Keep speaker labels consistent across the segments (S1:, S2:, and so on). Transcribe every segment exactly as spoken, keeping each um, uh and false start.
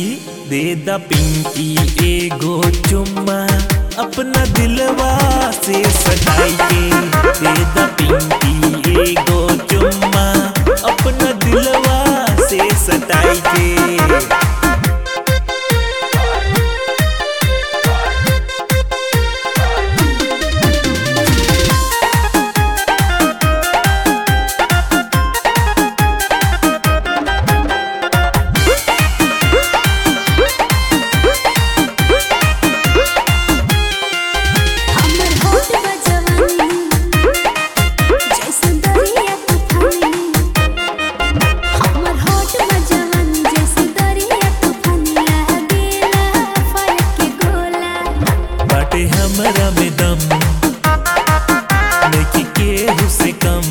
S1: दे दा पिंकी एगो चुम्मा अपना दिलवा से सटाई के। दे दा पिंकी एगो चुम्मा अपना दिलवा से सटाई के। हमरा में दम नहीं केहू से कम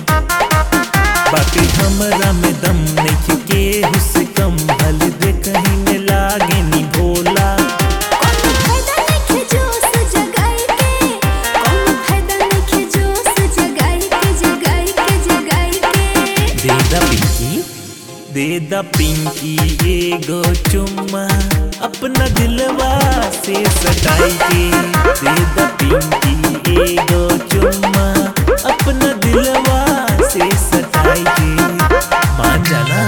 S1: बाकी हमरा में दम नहीं केहू से कम। भल दे कहीं में लागे नी भोला
S2: कोनो फायदा नइखे जोश जगाई के। कोनो फायदा नइखे जोश जगाई के जगाई के जगाई के।
S1: दे दा पिंकी दे दा पिंकी एगो चुम्मा अपना दिलवा से सटाई के। दे दा पिंकी एगो चुम्मा अपना दिलवा से सटाई के। मान जाना।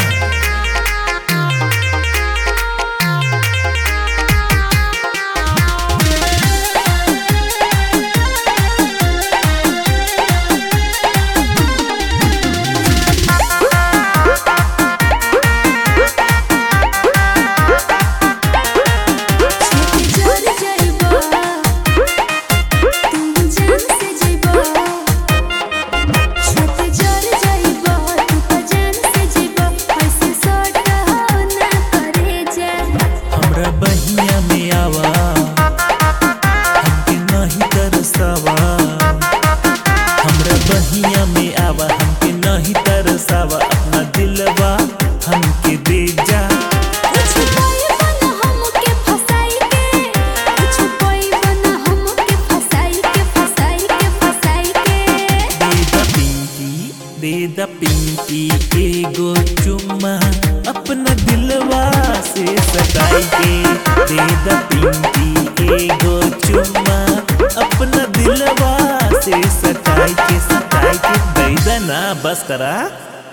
S1: बहिया में आवा हमके नहीं तरसावा। हमरा बहिया में आवा हमके नहीं तरसावा। अपना दिलवा हमके दे जा।
S2: कुछ पाइबा ना हमके फसाई के। कुछ पाइबा ना हमके फसाई के फसाई के फसाई के।
S1: दे दा पिंकी दे दा पिंकी एगो चुम्मा अपना दिलवा से सटाई के। दे दा पिंकी एगो चुम्मा अपना दिलवा से सटाई के सटाई के। दे दा ना बस करा।